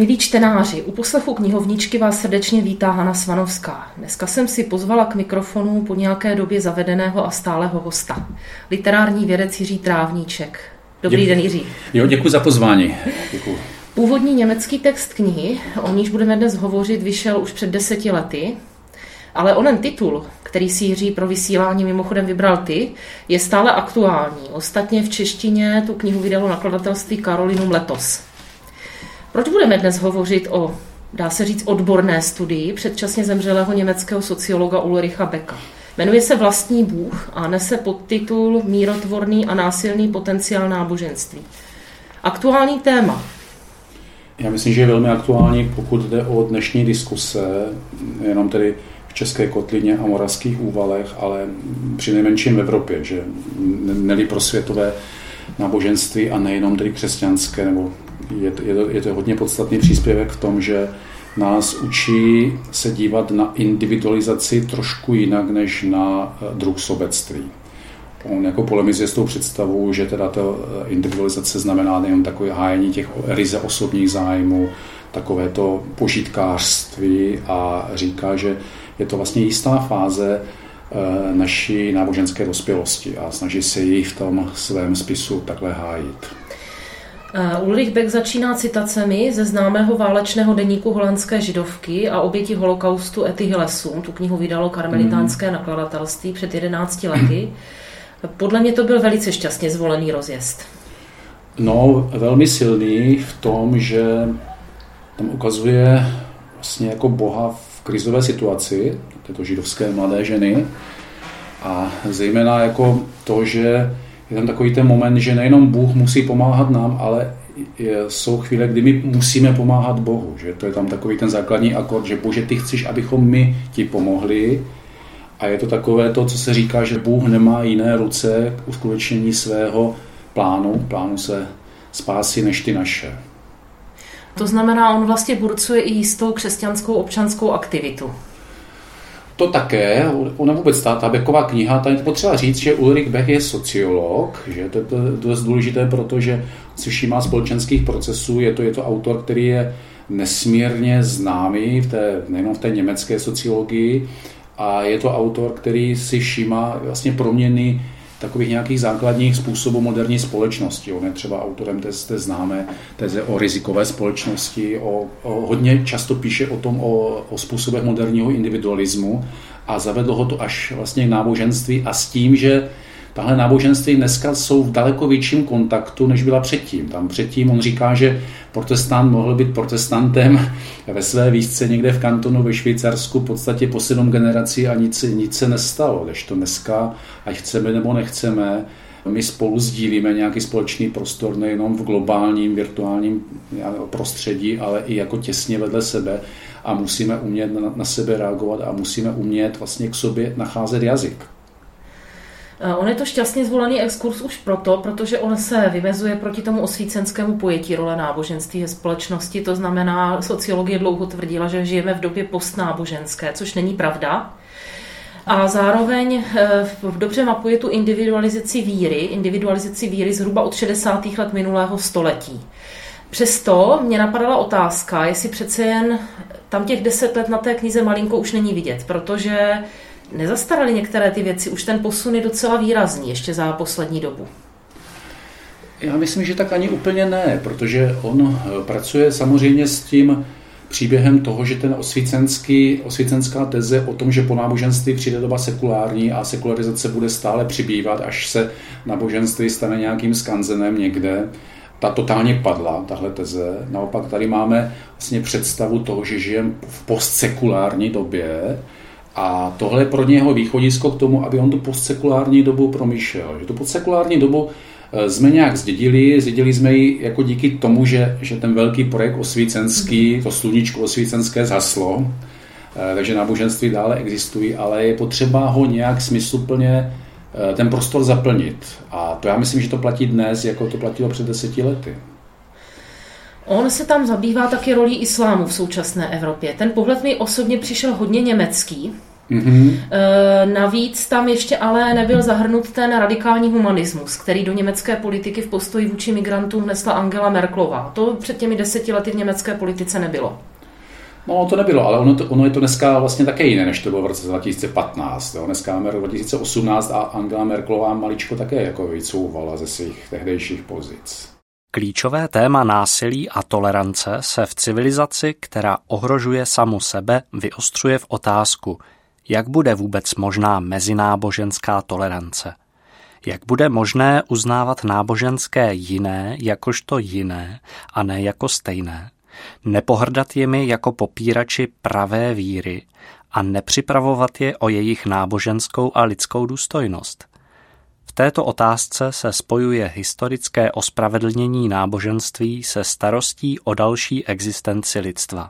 Milí čtenáři, u poslechu knihovničky vás srdečně vítá Hana Svanovská. Dneska jsem si pozvala k mikrofonu po nějaké době zavedeného a stálého hosta. Literární vědec Jiří Trávníček. Dobrý den, Jiří. Jo, děkuji za pozvání. Děkuji. Původní německý text knihy, o níž budeme dnes hovořit, vyšel už před 10 lety, ale onen titul, který si Jiří pro vysílání mimochodem vybral ty, je stále aktuální. Ostatně v češtině tu knihu vydalo nakladatelství Carolinum letos. Proč budeme dnes hovořit o, dá se říct, odborné studii předčasně zemřelého německého sociologa Ulricha Becka? Jmenuje se Vlastní Bůh a nese podtitul Mírotvorný a násilný potenciál náboženství. Aktuální téma. Já myslím, že je velmi aktuální, pokud jde o dnešní diskuse, jenom tedy v České kotlině a Moravských Úvalech, ale přinejmenším v Evropě, že neli pro světové náboženství a nejenom tedy křesťanské, nebo je to hodně podstatný příspěvek v tom, že nás učí se dívat na individualizaci trošku jinak než na druh sobectví. On jako polemizuje s tou představou, že teda ta individualizace znamená nejen takové hájení těch ryze osobních zájmů, takové to požitkářství a říká, že je to vlastně jistá fáze naší náboženské dospělosti a snaží se ji v tom svém spisu takhle hájit. Ulrich Beck začíná citacemi ze známého válečného deníku holandské židovky a oběti holokaustu Etty Hillesum. Tu knihu vydalo karmelitánské nakladatelství před 11 lety. Podle mě to byl velice šťastně zvolený rozjezd. No, velmi silný v tom, že tam ukazuje vlastně jako Boha v krizové situaci, této židovské mladé ženy, a zejména jako to, že je tam takový ten moment, že nejenom Bůh musí pomáhat nám, ale jsou chvíle, kdy my musíme pomáhat Bohu. Že to je tam takový ten základní akord, že Bože, ty chceš, abychom my ti pomohli. A je to takové to, co se říká, že Bůh nemá jiné ruce k uskutečnění svého plánu se spásy než ty naše. To znamená, on vlastně burcuje i jistou křesťanskou občanskou aktivitu. To také, ona vůbec ta Becková kniha, tam je potřeba říct, že Ulrich Beck je sociolog, že to je dost důležité, protože si všímá společenských procesů, je to autor, který je nesmírně známý nejenom v té německé sociologii, a je to autor, který si všímá vlastně proměny takových nějakých základních způsobů moderní společnosti. On je třeba autorem té známé teze o rizikové společnosti, hodně často píše o tom, o způsobech moderního individualismu a zavedlo ho to až vlastně k náboženství a s tím, že tahle náboženství dneska jsou v daleko větším kontaktu, než byla předtím. Tam předtím on říká, že protestant mohl být protestantem ve své výšce někde v kantonu ve Švýcarsku v podstatě po 7 generací a nic se nestalo. Kdežto dneska, ať chceme nebo nechceme, my spolu sdílíme nějaký společný prostor nejenom v globálním, virtuálním prostředí, ale i jako těsně vedle sebe a musíme umět na sebe reagovat a musíme umět vlastně k sobě nacházet jazyk. On je to šťastně zvolený exkurs už protože on se vymezuje proti tomu osvícenskému pojetí role náboženství ve společnosti. To znamená, sociologie dlouho tvrdila, že žijeme v době postnáboženské, což není pravda. A zároveň dobře mapuje tu individualizaci víry zhruba od 60. let minulého století. Přesto mě napadala otázka, jestli přece jen tam těch 10 let na té knize malinko už není vidět, protože nezastaraly některé ty věci, už ten posun je docela výrazný ještě za poslední dobu. Já myslím, že tak ani úplně ne, protože on pracuje samozřejmě s tím příběhem toho, že ten osvícenská teze o tom, že po náboženství přijde doba sekulární a sekularizace bude stále přibývat, až se náboženství stane nějakým skanzenem někde, ta totálně padla, tahle teze. Naopak tady máme vlastně představu toho, že žijeme v postsekulární době, a tohle je pro něho východisko k tomu, aby on tu postsekulární dobu promýšlel. Že tu postsekulární dobu jsme nějak zdědili jsme ji jako díky tomu, že ten velký projekt osvícenský, to sluníčko osvícenské zhaslo, takže náboženství dále existují, ale je potřeba ho nějak smysluplně ten prostor zaplnit. A to já myslím, že to platí dnes, jako to platilo před 10 lety. On se tam zabývá taky rolí islámu v současné Evropě. Ten pohled mi osobně přišel hodně německý. Navíc tam ještě ale nebyl zahrnut ten radikální humanismus, který do německé politiky v postoji vůči migrantům vnesla Angela Merkelová. To před těmi 10 lety v německé politice nebylo. No, to nebylo, ale ono je to dneska vlastně také jiné, než to bylo v roce 2015. Jo. Dneska máme rok 2018 a Angela Merkelová maličko také jako vycouvala ze svých tehdejších pozic. Klíčové téma násilí a tolerance se v civilizaci, která ohrožuje samu sebe, vyostřuje v otázku, jak bude vůbec možná mezináboženská tolerance. Jak bude možné uznávat náboženské jiné jakožto jiné a ne jako stejné, nepohrdat jimi jako popírači pravé víry a nepřipravovat je o jejich náboženskou a lidskou důstojnost. V této otázce se spojuje historické ospravedlnění náboženství se starostí o další existenci lidstva.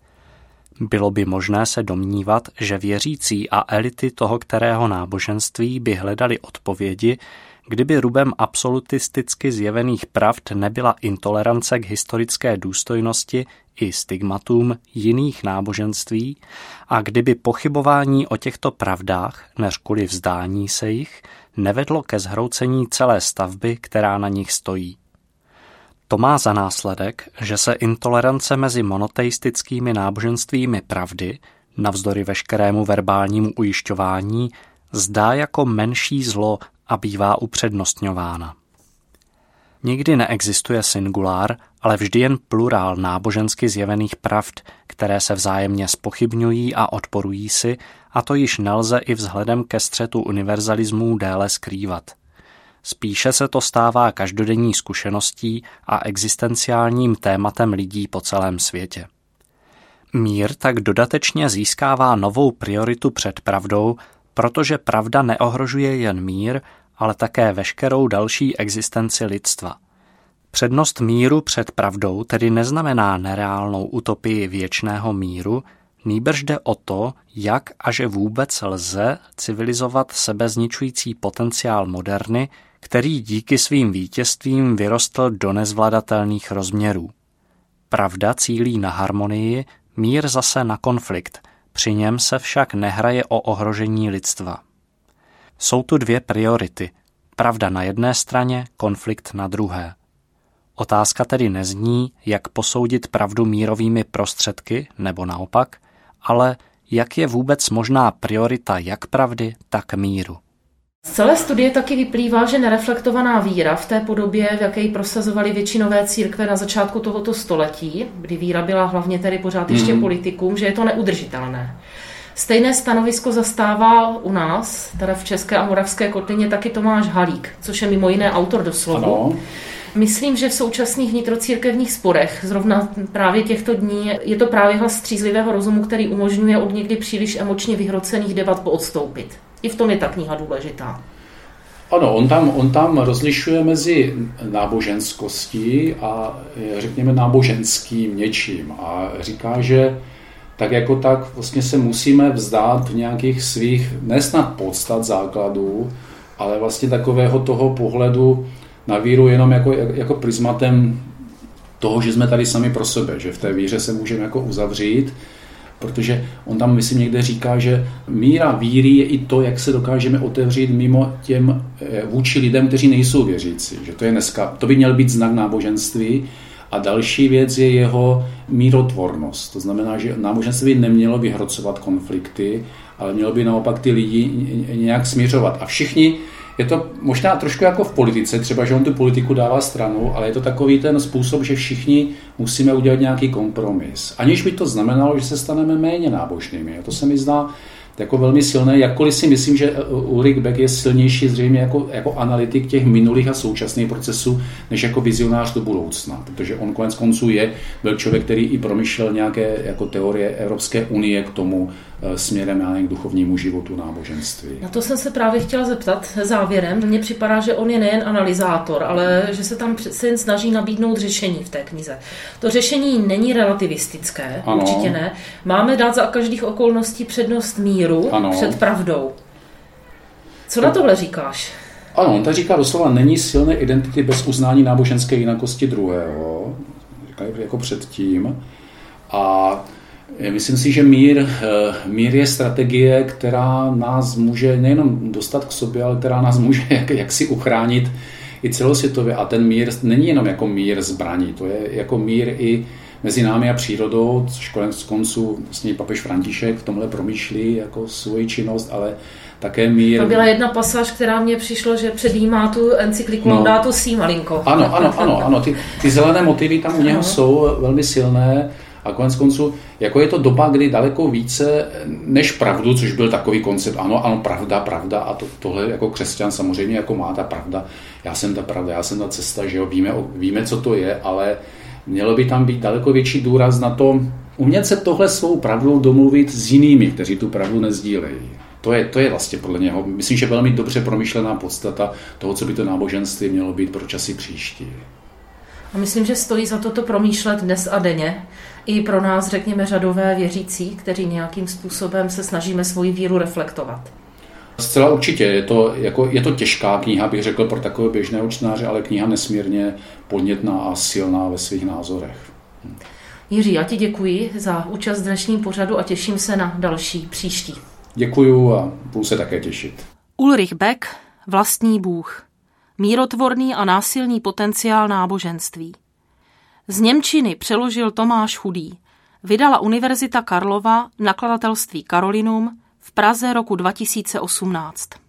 Bylo by možné se domnívat, že věřící a elity toho kterého náboženství by hledali odpovědi, kdyby rubem absolutisticky zjevených pravd nebyla intolerance k historické důstojnosti i stigmatům jiných náboženství a kdyby pochybování o těchto pravdách, než kvůli vzdání se jich, nevedlo ke zhroucení celé stavby, která na nich stojí. To má za následek, že se intolerance mezi monoteistickými náboženstvími pravdy, navzdory veškerému verbálnímu ujišťování, zdá jako menší zlo a bývá upřednostňována. Nikdy neexistuje singulár, ale vždy jen plurál nábožensky zjevených pravd, které se vzájemně zpochybňují a odporují si, a to již nelze i vzhledem ke střetu univerzalismů déle skrývat. Spíše se to stává každodenní zkušeností a existenciálním tématem lidí po celém světě. Mír tak dodatečně získává novou prioritu před pravdou, protože pravda neohrožuje jen mír, ale také veškerou další existenci lidstva. Přednost míru před pravdou tedy neznamená nereálnou utopii věčného míru, nýbrž jde o to, jak a že vůbec lze civilizovat sebezničující potenciál moderny, který díky svým vítězstvím vyrostl do nezvladatelných rozměrů. Pravda cílí na harmonii, mír zase na konflikt, při něm se však nehraje o ohrožení lidstva. Jsou tu dvě priority, pravda na jedné straně, konflikt na druhé. Otázka tedy nezní, jak posoudit pravdu mírovými prostředky, nebo naopak, ale jak je vůbec možná priorita jak pravdy, tak míru. Z celé studie taky vyplývá, že nereflektovaná víra v té podobě, v jaké ji prosazovaly většinové církve na začátku tohoto století, kdy víra byla hlavně tedy pořád ještě politikum, že je to neudržitelné. Stejné stanovisko zastává u nás, teda v České a Moravské kotlině, taky Tomáš Halík, což je mimo jiné autor doslovu. Ano. Myslím, že v současných vnitrocírkevních sporech, zrovna právě těchto dní, je to právě hlas střízlivého rozumu, který umožňuje od někdy příliš emočně vyhrocených debat poodstoupit. I v tom je ta kniha důležitá. Ano, on tam rozlišuje mezi náboženskostí a řekněme náboženským něčím a říká, že tak jako tak vlastně se musíme vzdát nějakých svých nesnad podstat základů, ale vlastně takového toho pohledu na víru jenom jako prismatem toho, že jsme tady sami pro sebe, že v té víře se můžeme jako uzavřít, protože on tam, myslím, někde říká, že míra víry je i to, jak se dokážeme otevřít mimo těm vůči lidem, kteří nejsou věřící. Že to je dneska, to by měl být znak náboženství. A další věc je jeho mírotvornost. To znamená, že náboženství nemělo vyhrocovat konflikty, ale mělo by naopak ty lidi nějak směřovat. A všichni, je to možná trošku jako v politice, třeba, že on tu politiku dává stranou, ale je to takový ten způsob, že všichni musíme udělat nějaký kompromis. Aniž by to znamenalo, že se staneme méně nábožnými. A to se mi zdá jako velmi silné, jakkoliv si myslím, že Ulrich Beck je silnější zřejmě jako analytik těch minulých a současných procesů, než jako vizionář do budoucna, protože on konec konců byl člověk, který i promyšlel nějaké jako teorie Evropské unie k tomu směrem k duchovnímu životu náboženství. Na to jsem se právě chtěla zeptat závěrem. Mně připadá, že on je nejen analyzátor, ale že se tam se snaží nabídnout řešení v té knize. To řešení není relativistické, ano. Určitě ne. Máme dát za každých okolností přednost míru před pravdou. Co na tohle říkáš? Ano, on tak říká doslova, není silné identity bez uznání náboženské jinakosti druhého, jako předtím. A Myslím si, že mír je strategie, která nás může nejenom dostat k sobě, ale která nás může jaksi uchránit i celosvětově. A ten mír není jenom jako mír zbraní, to je jako mír i mezi námi a přírodou, což konec konců vlastně papež František v tomhle promýšlí jako svoji činnost, ale také mír. To byla jedna pasáž, která mně přišlo, že předjímá tu encykliku Laudato Si malinko. Ano. Ty zelené motivy tam u něho jsou velmi silné a konec konců, jako je to doba, kdy daleko více než pravdu, což byl takový koncept, ano, pravda a tohle jako křesťan samozřejmě jako má ta pravda, já jsem ta pravda, já jsem ta cesta, že jo, víme, co to je, ale mělo by tam být daleko větší důraz na to, umět se tohle svou pravdou domluvit s jinými, kteří tu pravdu nezdílejí. To je vlastně podle něho, myslím, že velmi dobře promyšlená podstata toho, co by to náboženství mělo být pro časy příští. A myslím, že stojí za to promýšlet dnes a denně. I pro nás, řekněme, řadové věřící, kteří nějakým způsobem se snažíme svoji víru reflektovat. Zcela určitě. Je to těžká kniha, bych řekl, pro takového běžného čtenáře, ale kniha nesmírně podnětná a silná ve svých názorech. Jiří, já ti děkuji za účast v dnešním pořadu a těším se na další příští. Děkuju a budu se také těšit. Ulrich Beck, Vlastní Bůh. Mírotvorný a násilný potenciál náboženství. Z němčiny přeložil Tomáš Chudý. Vydala Univerzita Karlova, nakladatelství Carolinum, v Praze roku 2018.